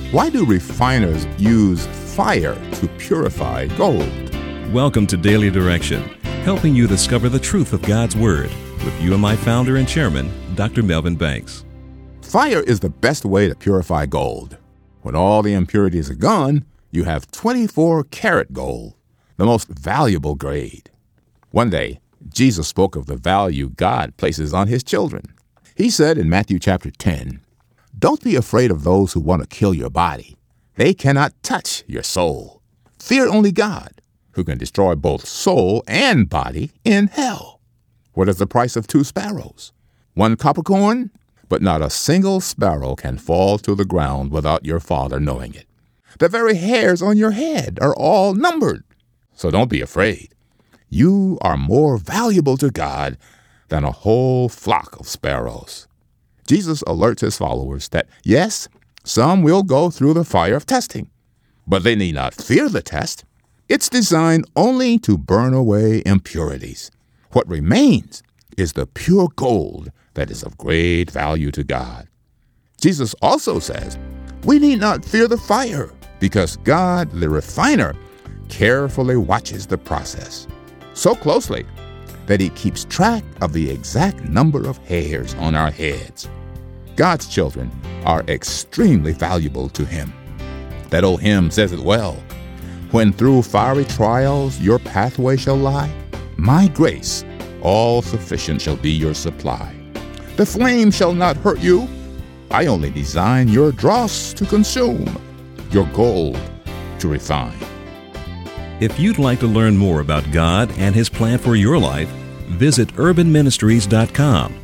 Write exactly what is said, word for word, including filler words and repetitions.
Why do refiners use fire to purify gold? Welcome to Daily Direction, helping you discover the truth of God's Word with you and my founder and chairman, Doctor Melvin Banks. Fire is the best way to purify gold. When all the impurities are gone, you have twenty-four karat gold, the most valuable grade. One day, Jesus spoke of the value God places on his children. He said in Matthew chapter ten, "Don't be afraid of those who want to kill your body. They cannot touch your soul. Fear only God, who can destroy both soul and body in hell. What is the price of two sparrows? One copper coin? But not a single sparrow can fall to the ground without your Father knowing it. The very hairs on your head are all numbered. So don't be afraid. You are more valuable to God than a whole flock of sparrows." Jesus alerts his followers that, yes, some will go through the fire of testing, but they need not fear the test. It's designed only to burn away impurities. What remains is the pure gold that is of great value to God. Jesus also says, we need not fear the fire, because God, the refiner, carefully watches the process so closely that he keeps track of the exact number of hairs on our heads. God's children are extremely valuable to him. That old hymn says it well. When through fiery trials your pathway shall lie, my grace all sufficient shall be your supply. The flame shall not hurt you. I only design your dross to consume, your gold to refine. If you'd like to learn more about God and His plan for your life, visit urban ministries dot com